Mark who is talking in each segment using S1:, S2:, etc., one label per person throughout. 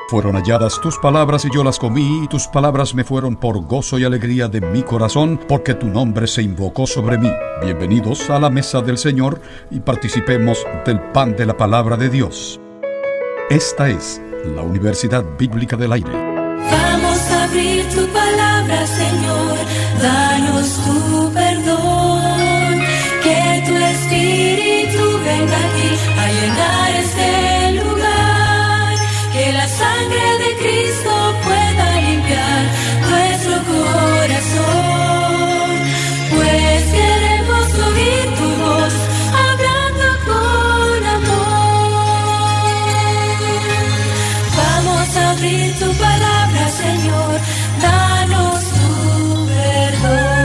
S1: Fueron halladas tus palabras y yo las comí, y tus palabras me fueron por gozo y alegría de mi corazón, porque tu nombre se invocó sobre mí. Bienvenidos a la mesa del Señor y participemos del pan de la palabra de Dios. Esta es la Universidad Bíblica del Aire.
S2: Vamos a abrir tu palabra, Señor, danos tu perdón, que tu Espíritu venga aquí a llenar este lugar, que la sangre de Cristo pueda limpiar nuestro corazón, pues queremos oír tu voz hablando con amor. Vamos a abrir tu palabra, Señor, danos tu perdón.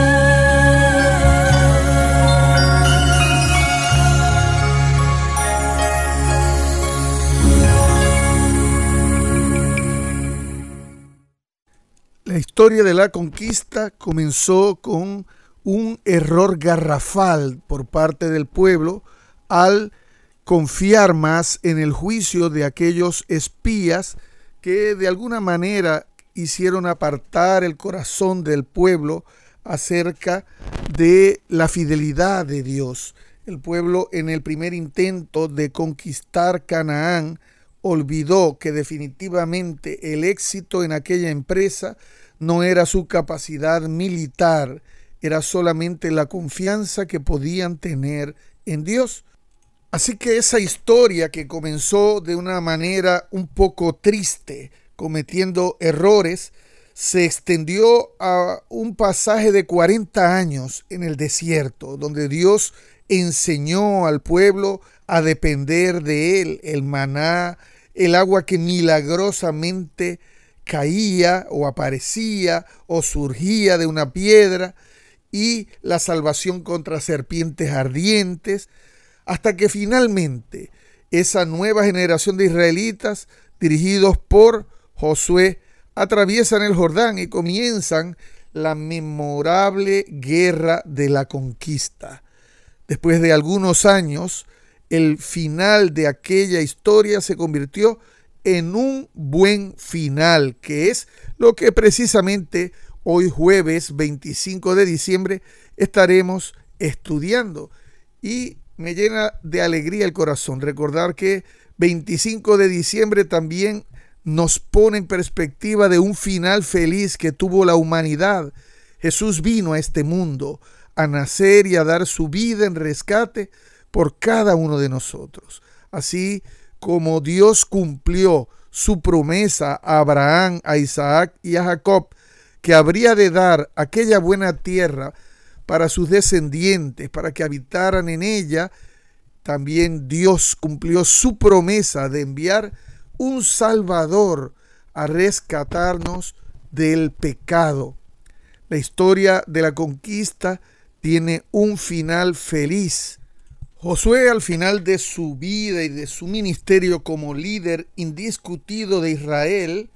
S3: La historia de la conquista comenzó con un error garrafal por parte del pueblo al confiar más en el juicio de aquellos espías que de alguna manera hicieron apartar el corazón del pueblo acerca de la fidelidad de Dios. El pueblo, en el primer intento de conquistar Canaán, olvidó que definitivamente el éxito en aquella empresa no era su capacidad militar, era solamente la confianza que podían tener en Dios. Así que esa historia, que comenzó de una manera un poco triste, cometiendo errores, se extendió a un pasaje de 40 años en el desierto, donde Dios enseñó al pueblo a depender de él, el maná, el agua que milagrosamente caía o aparecía o surgía de una piedra, y la salvación contra serpientes ardientes, hasta que finalmente esa nueva generación de israelitas, dirigidos por Josué, atraviesan el Jordán y comienzan la memorable guerra de la conquista. Después de algunos años, el final de aquella historia se convirtió en un buen final, que es lo que precisamente hoy, jueves 25 de diciembre, estaremos estudiando. Y me llena de alegría el corazón recordar que 25 de diciembre también nos pone en perspectiva de un final feliz que tuvo la humanidad. Jesús vino a este mundo a nacer y a dar su vida en rescate por cada uno de nosotros. Así como Dios cumplió su promesa a Abraham, a Isaac y a Jacob, que habría de dar aquella buena tierra para sus descendientes, para que habitaran en ella, también Dios cumplió su promesa de enviar un Salvador a rescatarnos del pecado. La historia de la conquista tiene un final feliz. Josué, al final de su vida y de su ministerio como líder indiscutido de Israel,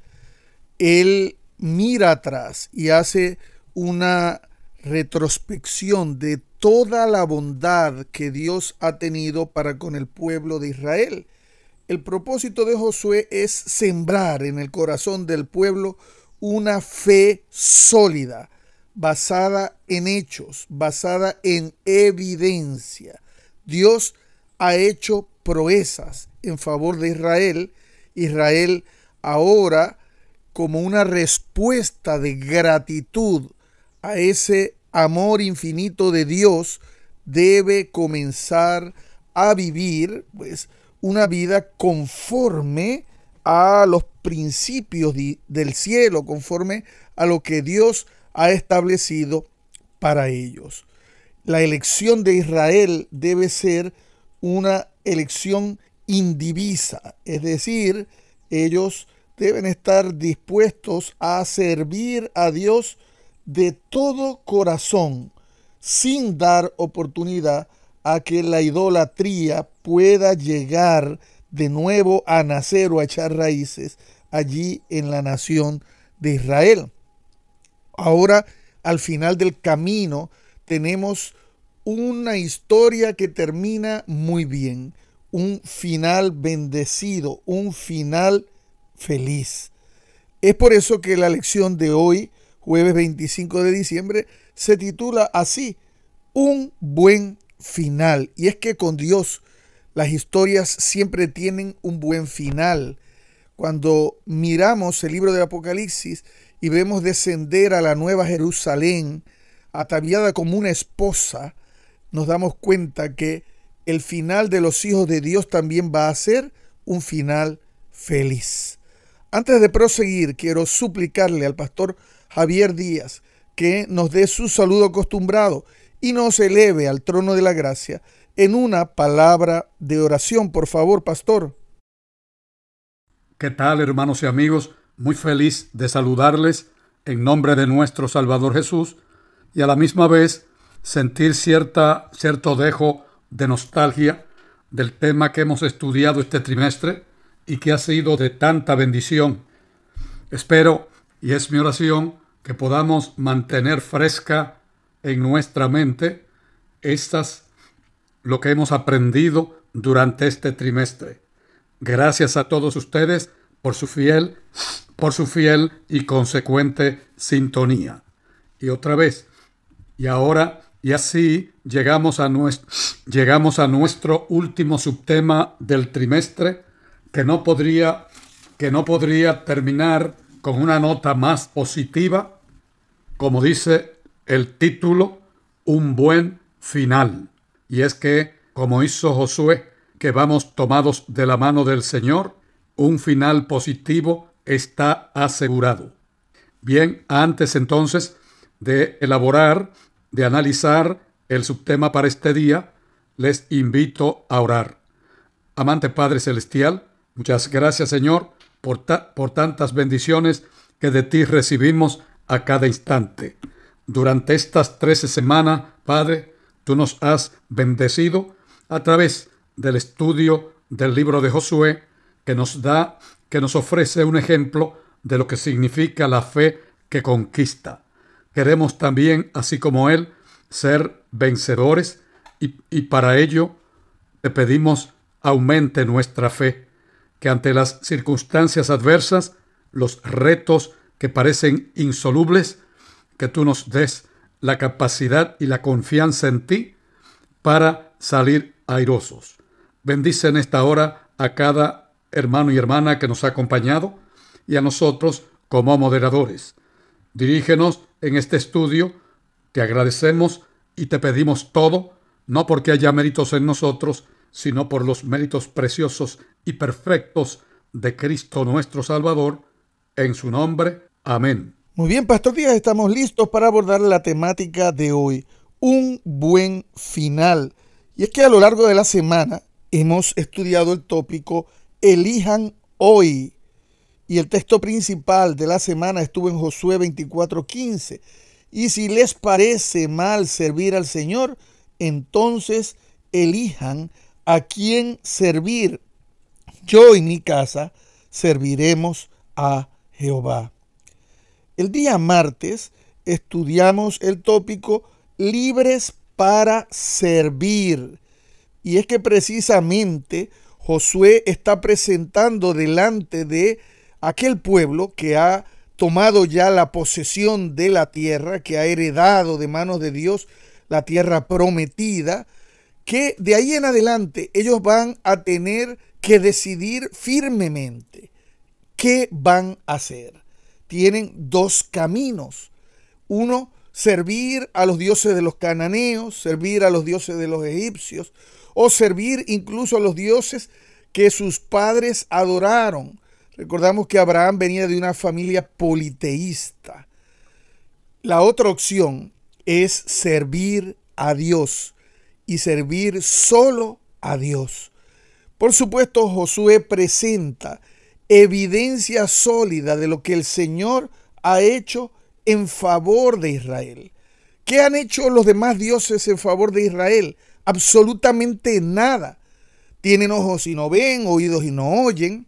S3: él mira atrás y hace una retrospección de toda la bondad que Dios ha tenido para con el pueblo de Israel. El propósito de Josué es sembrar en el corazón del pueblo una fe sólida, basada en hechos, basada en evidencia. Dios ha hecho proezas en favor de Israel. Israel ahora, como una respuesta de gratitud a ese amor infinito de Dios, debe comenzar a vivir una vida conforme a los principios del cielo, conforme a lo que Dios ha establecido para ellos. La elección de Israel debe ser una elección indivisa, es decir, ellos deben estar dispuestos a servir a Dios de todo corazón, sin dar oportunidad a que la idolatría pueda llegar de nuevo a nacer o a echar raíces allí en la nación de Israel. Ahora, al final del camino, tenemos una historia que termina muy bien, un final bendecido, un final feliz. Es por eso que la lección de hoy, jueves 25 de diciembre, se titula así: un buen final. Y es que con Dios las historias siempre tienen un buen final. Cuando miramos el libro del Apocalipsis y vemos descender a la nueva Jerusalén, ataviada como una esposa, nos damos cuenta que el final de los hijos de Dios también va a ser un final feliz. Antes de proseguir, quiero suplicarle al pastor Javier Díaz que nos dé su saludo acostumbrado y nos eleve al trono de la gracia en una palabra de oración. Por favor, pastor.
S1: ¿Qué tal, hermanos y amigos? Muy feliz de saludarles en nombre de nuestro Salvador Jesús y a la misma vez sentir cierto dejo de nostalgia del tema que hemos estudiado este trimestre y que ha sido de tanta bendición. Espero, y es mi oración, que podamos mantener fresca en nuestra mente lo que hemos aprendido durante este trimestre. Gracias a todos ustedes por su fiel y consecuente sintonía. Y otra vez, y ahora, y así llegamos a nuestro último subtema del trimestre, que no podría terminar con una nota más positiva, como dice el título, un buen final. Y es que, como hizo Josué, que vamos tomados de la mano del Señor, un final positivo está asegurado. Bien, antes entonces de analizar el subtema para este día, les invito a orar. Amante Padre Celestial, muchas gracias, Señor, por tantas bendiciones que de ti recibimos a cada instante. Durante estas 13 semanas, Padre, tú nos has bendecido a través del estudio del libro de Josué, que nos ofrece un ejemplo de lo que significa la fe que conquista. Queremos también, así como él, ser vencedores y para ello te pedimos aumente nuestra fe, que ante las circunstancias adversas, los retos que parecen insolubles, que tú nos des la capacidad y la confianza en ti para salir airosos. Bendice en esta hora a cada hermano y hermana que nos ha acompañado y a nosotros como moderadores. Dirígenos en este estudio, te agradecemos y te pedimos todo, no porque haya méritos en nosotros, sino por los méritos preciosos y perfectos de Cristo nuestro Salvador. En su nombre, amén.
S3: Muy bien, Pastor Díaz, estamos listos para abordar la temática de hoy, un buen final. Y es que a lo largo de la semana hemos estudiado el tópico Elijan hoy. Y el texto principal de la semana estuvo en Josué 24:15. Y si les parece mal servir al Señor, entonces elijan a quién servir. Yo y mi casa serviremos a Jehová. El día martes estudiamos el tópico libres para servir. Y es que precisamente Josué está presentando delante de aquel pueblo que ha tomado ya la posesión de la tierra, que ha heredado de manos de Dios la tierra prometida, que de ahí en adelante ellos van a tener que decidir firmemente qué van a hacer. Tienen dos caminos. Uno, servir a los dioses de los cananeos, servir a los dioses de los egipcios, o servir incluso a los dioses que sus padres adoraron. Recordamos que Abraham venía de una familia politeísta. La otra opción es servir a Dios y servir solo a Dios. Por supuesto, Josué presenta evidencia sólida de lo que el Señor ha hecho en favor de Israel. ¿Qué han hecho los demás dioses en favor de Israel? Absolutamente nada. Tienen ojos y no ven, oídos y no oyen.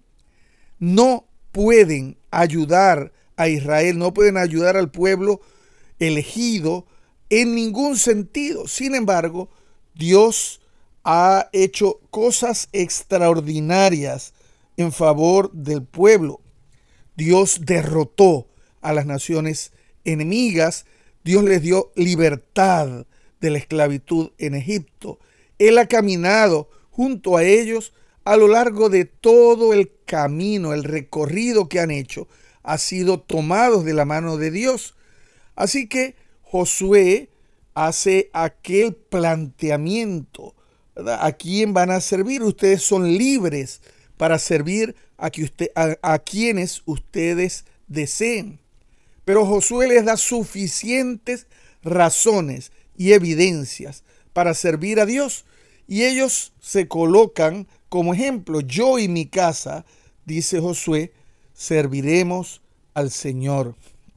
S3: No pueden ayudar a Israel, no pueden ayudar al pueblo elegido en ningún sentido. Sin embargo, Dios ha hecho cosas extraordinarias en favor del pueblo. Dios derrotó a las naciones enemigas. Dios les dio libertad de la esclavitud en Egipto. Él ha caminado junto a ellos a lo largo de todo el camino, el recorrido que han hecho, ha sido tomados de la mano de Dios. Así que Josué hace aquel planteamiento, ¿verdad? ¿A quién van a servir? Ustedes son libres para servir a quienes ustedes deseen. Pero Josué les da suficientes razones y evidencias para servir a Dios. Y ellos se colocan como ejemplo. Yo y mi casa, dice Josué, serviremos al Señor.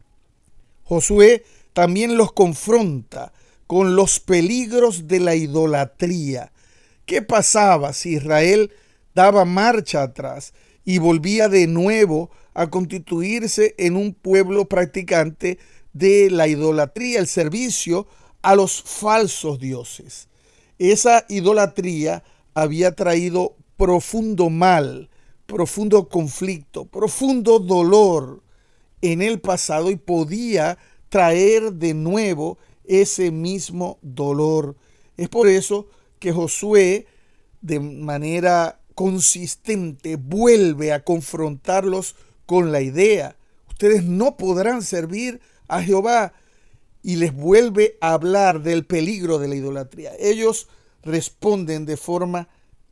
S3: Josué también los confronta con los peligros de la idolatría. ¿Qué pasaba si Israel daba marcha atrás y volvía de nuevo a constituirse en un pueblo practicante de la idolatría, el servicio a los falsos dioses? Esa idolatría había traído profundo mal, profundo conflicto, profundo dolor en el pasado y podía traer de nuevo ese mismo dolor. Es por eso que Josué, de manera consistente, vuelve a confrontarlos con la idea: ustedes no podrán servir a Jehová, y les vuelve a hablar del peligro de la idolatría. Ellos responden de forma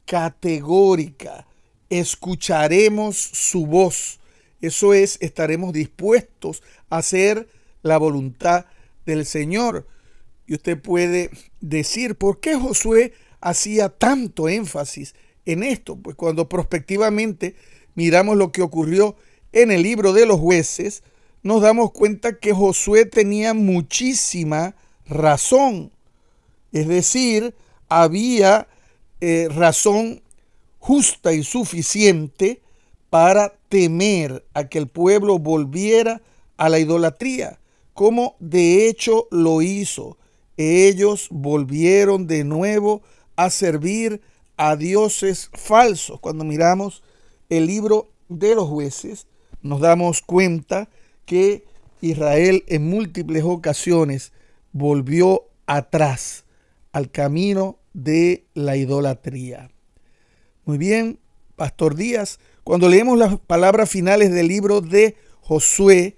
S3: categórica: escucharemos su voz. Eso es, estaremos dispuestos a hacer la voluntad del Señor. Y usted puede decir, ¿por qué Josué hacía tanto énfasis en esto? Pues cuando prospectivamente miramos lo que ocurrió en el libro de los Jueces, nos damos cuenta que Josué tenía muchísima razón. Es decir, había razón justa y suficiente para temer a que el pueblo volviera a la idolatría, como de hecho lo hizo. Ellos volvieron de nuevo a servir a dioses falsos. Cuando miramos el libro de los Jueces, nos damos cuenta que Israel en múltiples ocasiones volvió atrás al camino de la idolatría. Muy bien, Pastor Díaz, cuando leemos las palabras finales del libro de Josué,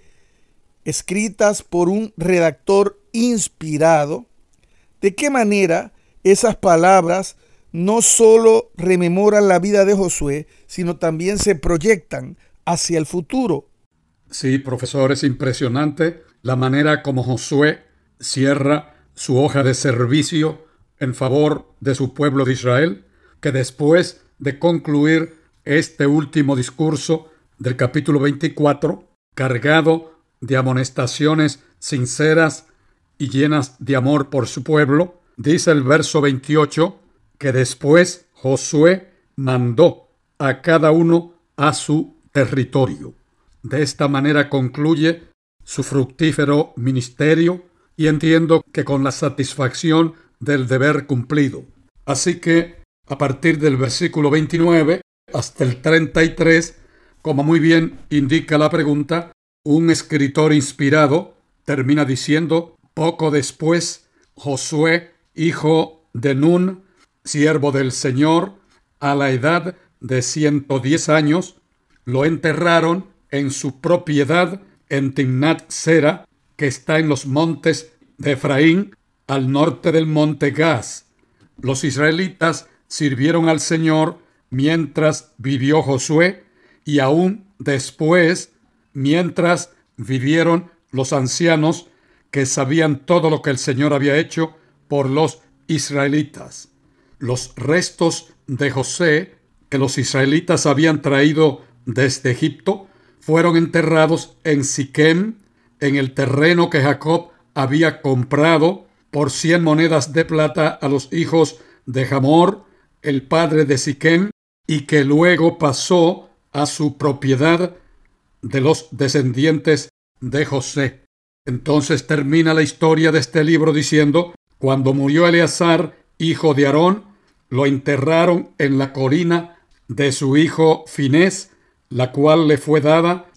S3: escritas por un redactor inspirado, ¿de qué manera esas palabras no solo rememoran la vida de Josué, sino también se proyectan hacia el futuro?
S1: Sí, profesor, es impresionante la manera como Josué cierra su hoja de servicio en favor de su pueblo de Israel, que después de concluir este último discurso del capítulo 24, cargado de amonestaciones sinceras y llenas de amor por su pueblo, dice el verso 28 que después Josué mandó a cada uno a su territorio. De esta manera concluye su fructífero ministerio, y entiendo que con la satisfacción del deber cumplido. Así que a partir del versículo 29 hasta el 33, como muy bien indica la pregunta, un escritor inspirado termina diciendo: poco después, Josué, hijo de Nun, siervo del Señor, a la edad de 110 años, lo enterraron en su propiedad en Timnat Sera, que está en los montes de Efraín, al norte del monte Gaz. Los israelitas sirvieron al Señor mientras vivió Josué, y aún después, mientras vivieron los ancianos que sabían todo lo que el Señor había hecho por los israelitas. Los restos de José que los israelitas habían traído desde Egipto fueron enterrados en Siquem, en el terreno que Jacob había comprado por 100 monedas de plata a los hijos de Hamor, el padre de Siquem, y que luego pasó a su propiedad de los descendientes de José. Entonces termina la historia de este libro diciendo: cuando murió Eleazar, hijo de Aarón, lo enterraron en la colina de su hijo Finés, la cual le fue dada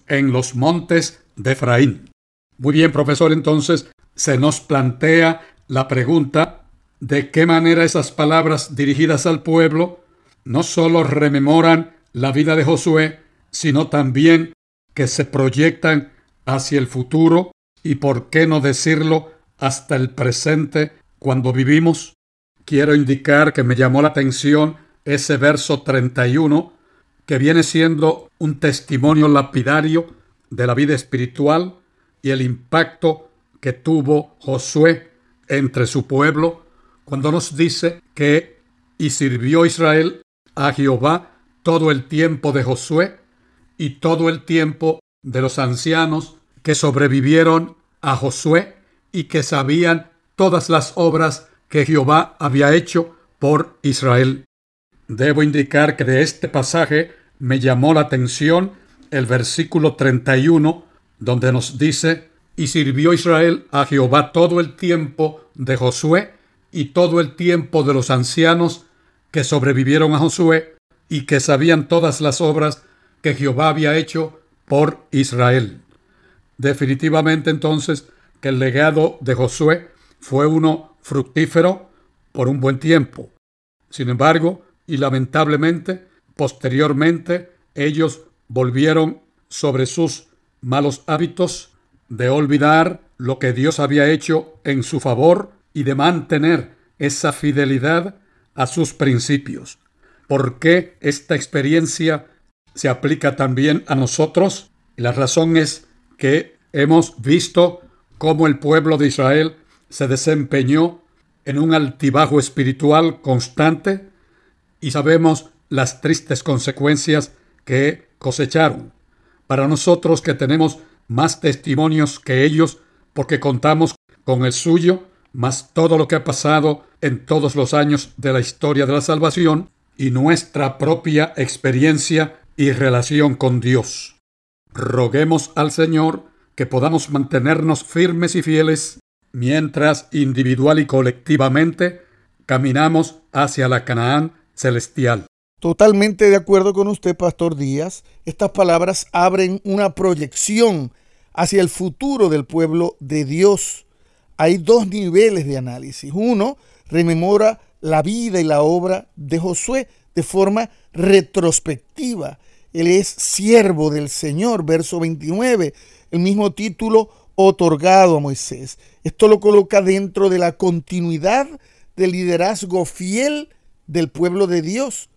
S1: en los montes de Efraín. Muy bien, profesor, entonces se nos plantea la pregunta de qué manera esas palabras dirigidas al pueblo no solo rememoran la vida de Josué, sino también que se proyectan hacia el futuro y, por qué no decirlo, hasta el presente cuando vivimos. Quiero indicar que me llamó la atención ese verso 31, que viene siendo un testimonio lapidario de la vida espiritual y el impacto que tuvo Josué entre su pueblo, cuando nos dice que y sirvió Israel a Jehová todo el tiempo de Josué y todo el tiempo de los ancianos que sobrevivieron a Josué y que sabían todas las obras que Jehová había hecho por Israel. Debo indicar que de este pasaje me llamó la atención el versículo 31, donde nos dice: y sirvió Israel a Jehová todo el tiempo de Josué y todo el tiempo de los ancianos que sobrevivieron a Josué y que sabían todas las obras que Jehová había hecho por Israel. Definitivamente entonces que el legado de Josué fue uno fructífero por un buen tiempo. Sin embargo, y lamentablemente, posteriormente, ellos volvieron sobre sus malos hábitos de olvidar lo que Dios había hecho en su favor y de mantener esa fidelidad a sus principios. ¿Por qué esta experiencia se aplica también a nosotros? Y la razón es que hemos visto cómo el pueblo de Israel se desempeñó en un altibajo espiritual constante y sabemos las tristes consecuencias que cosecharon. Para nosotros que tenemos más testimonios que ellos, porque contamos con el suyo, más todo lo que ha pasado en todos los años de la historia de la salvación y nuestra propia experiencia y relación con Dios. Roguemos al Señor que podamos mantenernos firmes y fieles mientras individual y colectivamente caminamos hacia la Canaán celestial.
S3: Totalmente de acuerdo con usted, Pastor Díaz. Estas palabras abren una proyección hacia el futuro del pueblo de Dios. Hay dos niveles de análisis. Uno rememora la vida y la obra de Josué de forma retrospectiva. Él es siervo del Señor, verso 29, el mismo título otorgado a Moisés. Esto lo coloca dentro de la continuidad del liderazgo fiel del pueblo de Dios.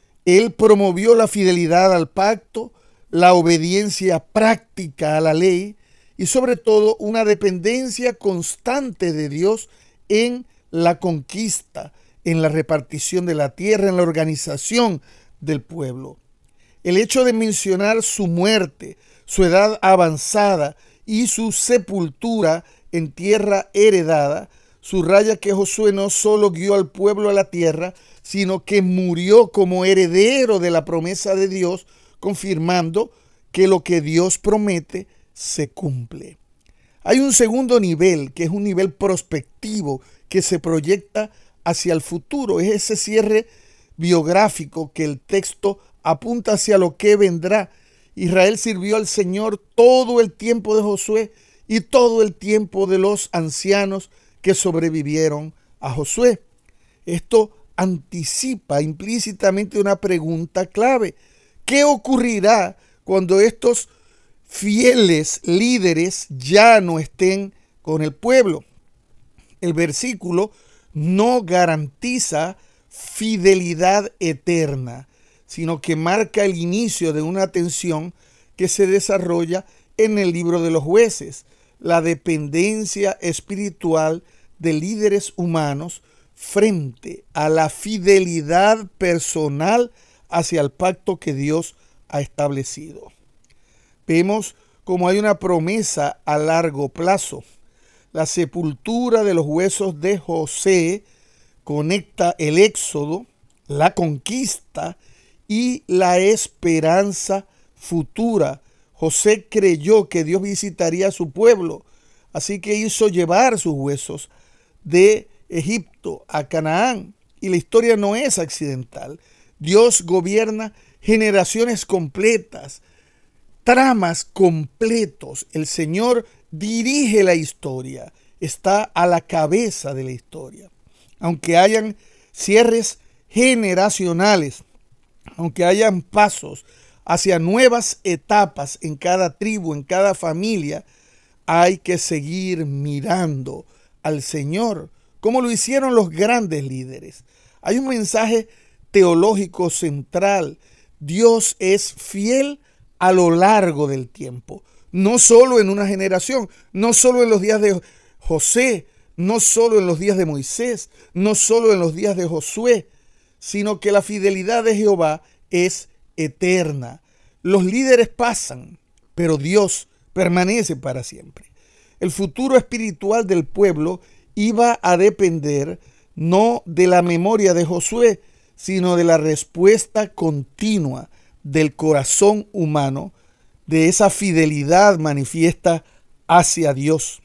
S3: Él promovió la fidelidad al pacto, la obediencia práctica a la ley y sobre todo una dependencia constante de Dios en la conquista, en la repartición de la tierra, en la organización del pueblo. El hecho de mencionar su muerte, su edad avanzada y su sepultura en tierra heredada, subraya que Josué no solo guió al pueblo a la tierra, sino que murió como heredero de la promesa de Dios, confirmando que lo que Dios promete se cumple. Hay un segundo nivel, que es un nivel prospectivo, que se proyecta hacia el futuro. Es ese cierre biográfico que el texto apunta hacia lo que vendrá. Israel sirvió al Señor todo el tiempo de Josué y todo el tiempo de los ancianos que sobrevivieron a Josué. Esto anticipa implícitamente una pregunta clave. ¿Qué ocurrirá cuando estos fieles líderes ya no estén con el pueblo? El versículo no garantiza fidelidad eterna, sino que marca el inicio de una tensión que se desarrolla en el libro de los Jueces, la dependencia espiritual de líderes humanos frente a la fidelidad personal hacia el pacto que Dios ha establecido. Vemos como hay una promesa a largo plazo. La sepultura de los huesos de José conecta el éxodo, la conquista y la esperanza futura. José creyó que Dios visitaría a su pueblo, así que hizo llevar sus huesos de Egipto a Canaán. Y la historia no es accidental. Dios gobierna generaciones completas, tramas completos. El Señor dirige la historia, está a la cabeza de la historia. Aunque hayan cierres generacionales, aunque hayan pasos hacia nuevas etapas en cada tribu, en cada familia, hay que seguir mirando al Señor, como lo hicieron los grandes líderes. Hay un mensaje teológico central. Dios es fiel a lo largo del tiempo, no solo en una generación, no solo en los días de José, no solo en los días de Moisés, no solo en los días de Josué, sino que la fidelidad de Jehová es eterna. Los líderes pasan, pero Dios permanece para siempre. El futuro espiritual del pueblo iba a depender no de la memoria de Josué, sino de la respuesta continua del corazón humano, de esa fidelidad manifiesta hacia Dios.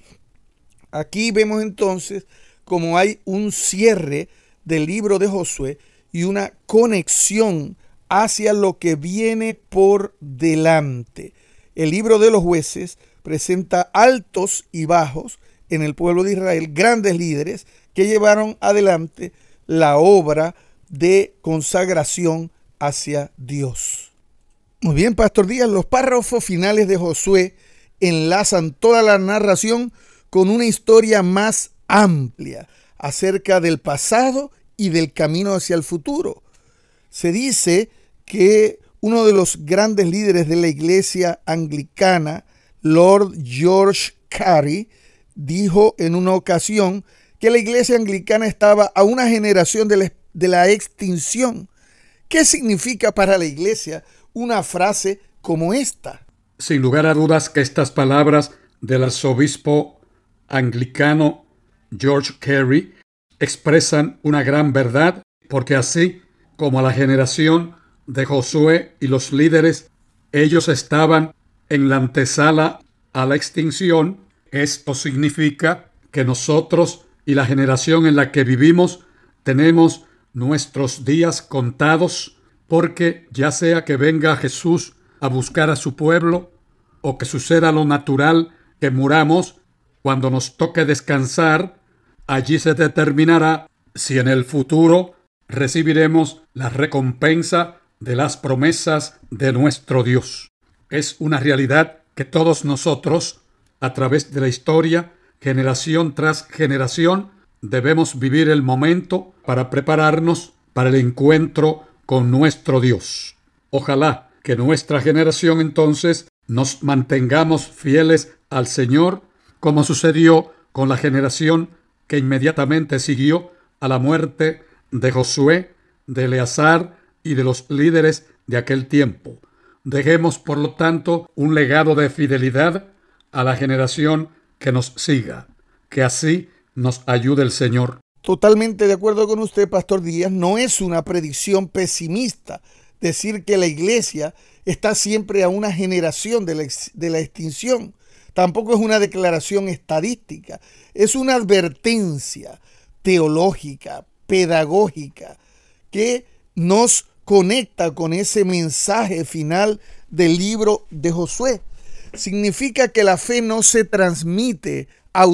S3: Aquí vemos entonces como hay un cierre del libro de Josué y una conexión hacia lo que viene por delante. El libro de los jueces presenta altos y bajos en el pueblo de Israel, grandes líderes que llevaron adelante la obra de consagración hacia Dios. Muy bien, Pastor Díaz, los párrafos finales de Josué enlazan toda la narración con una historia más amplia acerca del pasado y del camino hacia el futuro. Se dice que uno de los grandes líderes de la iglesia anglicana, Lord George Carey, dijo en una ocasión que la iglesia anglicana estaba a una generación de la extinción. ¿Qué significa para la iglesia una frase como esta?
S1: Sin lugar a dudas que estas palabras del arzobispo anglicano George Carey expresan una gran verdad, porque así como a la generación de Josué y los líderes, ellos estaban en la antesala a la extinción, esto significa que nosotros y la generación en la que vivimos tenemos nuestros días contados, porque ya sea que venga Jesús a buscar a su pueblo o que suceda lo natural, que muramos, cuando nos toque descansar, allí se determinará si en el futuro recibiremos la recompensa de las promesas de nuestro Dios. Es una realidad que todos nosotros, a través de la historia, generación tras generación, debemos vivir el momento para prepararnos para el encuentro con nuestro Dios. Ojalá que nuestra generación entonces nos mantengamos fieles al Señor, como sucedió con la generación que inmediatamente siguió a la muerte de Josué, de Eleazar y de los líderes de aquel tiempo. Dejemos, por lo tanto, un legado de fidelidad a la generación que nos siga. Que así nos ayude el Señor.
S3: Totalmente de acuerdo con usted, Pastor Díaz. No es una predicción pesimista decir que la iglesia está siempre a una generación de la extinción. Tampoco es una declaración estadística. Es una advertencia teológica, pedagógica, que nos conecta con ese mensaje final del libro de Josué. Significa que la fe no se transmite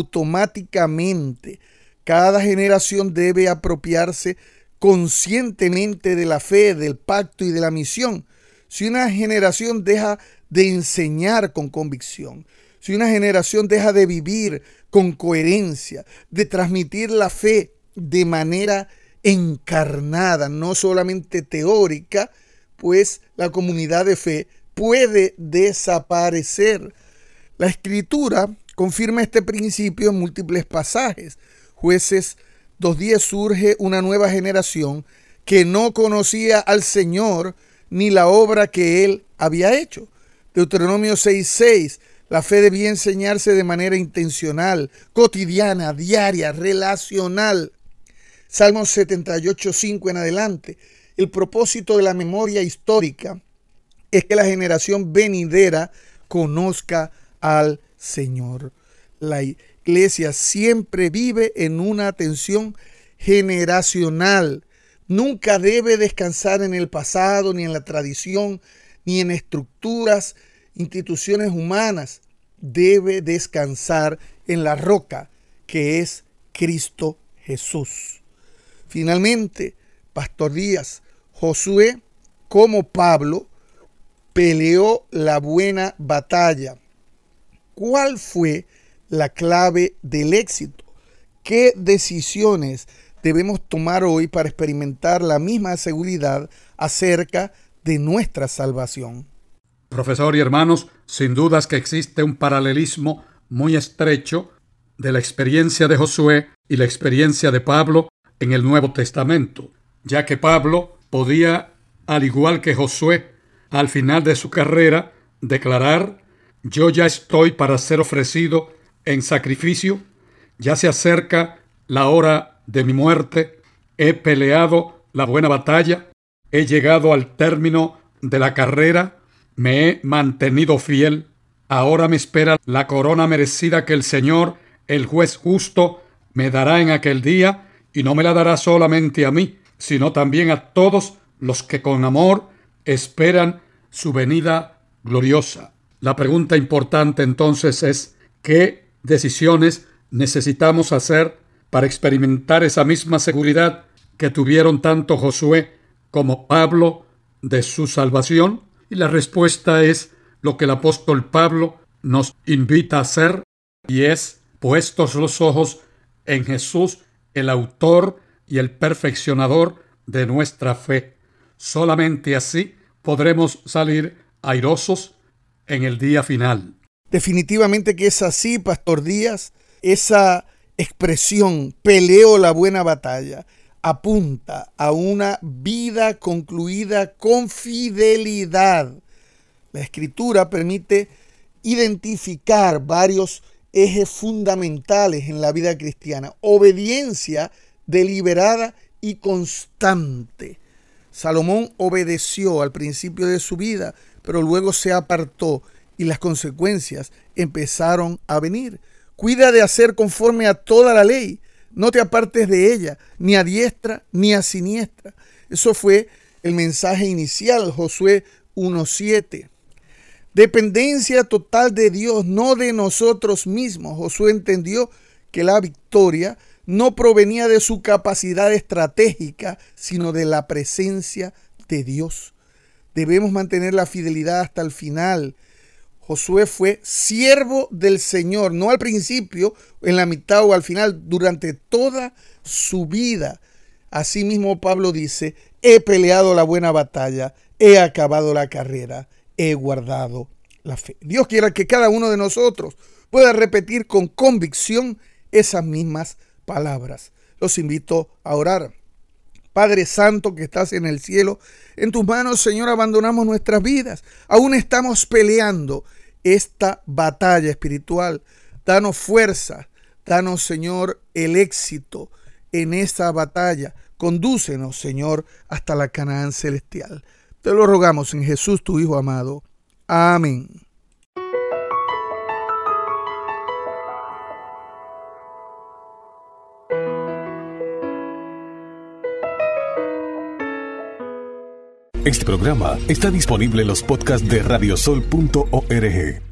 S3: automáticamente. Cada generación debe apropiarse conscientemente de la fe, del pacto y de la misión. Si una generación deja de enseñar con convicción, si una generación deja de vivir con coherencia, de transmitir la fe de manera encarnada, no solamente teórica, pues la comunidad de fe puede desaparecer. La Escritura confirma este principio en múltiples pasajes. Jueces 2:10 surge una nueva generación que no conocía al Señor ni la obra que Él había hecho. Deuteronomio 6:6, la fe debía enseñarse de manera intencional, cotidiana, diaria, relacional. Salmos 78:5 en adelante. El propósito de la memoria histórica es que la generación venidera conozca al Señor. La iglesia siempre vive en una tensión generacional. Nunca debe descansar en el pasado, ni en la tradición, ni en estructuras instituciones humanas, debe descansar en la roca que es Cristo Jesús. Finalmente, Pastor Díaz, Josué, como Pablo, peleó la buena batalla. ¿Cuál fue la clave del éxito? ¿Qué decisiones debemos tomar hoy para experimentar la misma seguridad acerca de nuestra salvación?
S1: Profesor y hermanos, sin dudas que existe un paralelismo muy estrecho de la experiencia de Josué y la experiencia de Pablo en el Nuevo Testamento, ya que Pablo podía, al igual que Josué, al final de su carrera, declarar: yo ya estoy para ser ofrecido en sacrificio, ya se acerca la hora de mi muerte, he peleado la buena batalla, he llegado al término de la carrera, me he mantenido fiel, ahora me espera la corona merecida que el Señor, el juez justo, me dará en aquel día, y no me la dará solamente a mí, sino también a todos los que con amor esperan su venida gloriosa. La pregunta importante entonces es: ¿qué decisiones necesitamos hacer para experimentar esa misma seguridad que tuvieron tanto Josué como Pablo de su salvación? Y la respuesta es lo que el apóstol Pablo nos invita a hacer, y es: puestos los ojos en Jesús, el autor y el perfeccionador de nuestra fe. Solamente así podremos salir airosos en el día final.
S3: Definitivamente que es así, Pastor Díaz. Esa expresión, peleo la buena batalla, apunta a una vida concluida con fidelidad. La Escritura permite identificar varios ejes fundamentales en la vida cristiana: obediencia deliberada y constante. Salomón obedeció al principio de su vida, pero luego se apartó y las consecuencias empezaron a venir. Cuida de hacer conforme a toda la ley. No te apartes de ella, ni a diestra ni a siniestra. Eso fue el mensaje inicial, Josué 1:7. Dependencia total de Dios, no de nosotros mismos. Josué entendió que la victoria no provenía de su capacidad estratégica, sino de la presencia de Dios. Debemos mantener la fidelidad hasta el final. Josué fue siervo del Señor, no al principio, en la mitad o al final, durante toda su vida. Asimismo, Pablo dice: he peleado la buena batalla, he acabado la carrera, he guardado la fe. Dios quiera que cada uno de nosotros pueda repetir con convicción esas mismas palabras. Los invito a orar. Padre Santo que estás en el cielo, en tus manos, Señor, abandonamos nuestras vidas. Aún estamos peleando esta batalla espiritual. Danos fuerza, danos, Señor, el éxito en esta batalla. Condúcenos, Señor, hasta la Canaán celestial. Te lo rogamos en Jesús, tu Hijo amado. Amén.
S4: Este programa está disponible en los podcasts de radiosol.org.